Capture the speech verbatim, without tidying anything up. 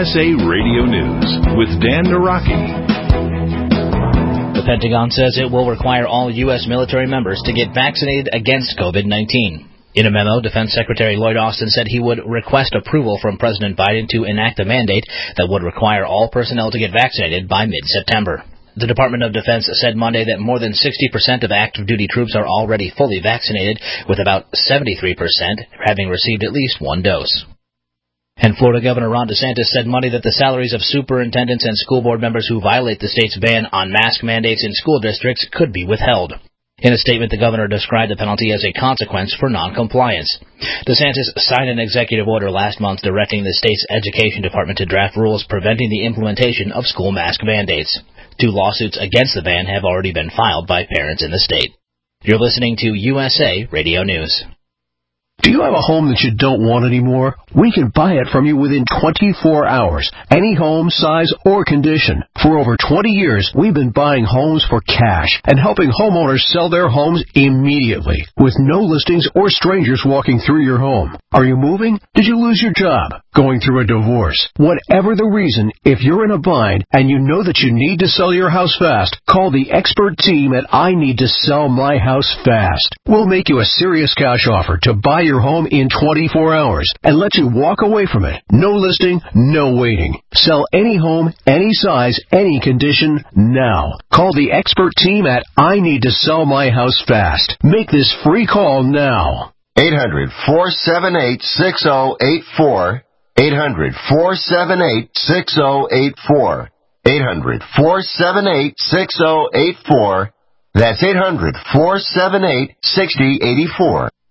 S A Radio News with Dan Naraki. The Pentagon says it will require all U S military members to get vaccinated against COVID nineteen. In a memo, Defense Secretary Lloyd Austin said he would request approval from President Biden to enact a mandate that would require all personnel to get vaccinated by mid-September. The Department of Defense said Monday that more than sixty percent of active duty troops are already fully vaccinated, with about seventy-three percent having received at least one dose. And Florida Governor Ron DeSantis said Monday that the salaries of superintendents and school board members who violate the state's ban on mask mandates in school districts could be withheld. In a statement, the governor described the penalty as a consequence for noncompliance. DeSantis signed an executive order last month directing the state's education department to draft rules preventing the implementation of school mask mandates. Two lawsuits against the ban have already been filed by parents in the state. You're listening to U S A Radio News. Do you have a home that you don't want anymore? We can buy it from you within twenty-four hours. Any home, size, or condition. For over twenty years, we've been buying homes for cash and helping homeowners sell their homes immediately with no listings or strangers walking through your home. Are you moving? Did you lose your job? Going through a divorce? Whatever the reason, if you're in a bind and you know that you need to sell your house fast, call the expert team at I Need to Sell My House Fast. We'll make you a serious cash offer to buy your home in twenty-four hours and let you walk away from it. No listing, no waiting. Sell any home, any size, any condition, now. Call the expert team at I Need to Sell My House Fast. Make this free call now. eight hundred, four seven eight, six zero eight four. eight hundred, four seven eight, six zero eight four. eight hundred, four seven eight, six zero eight four. That's eight hundred, four seven eight, six zero eight four.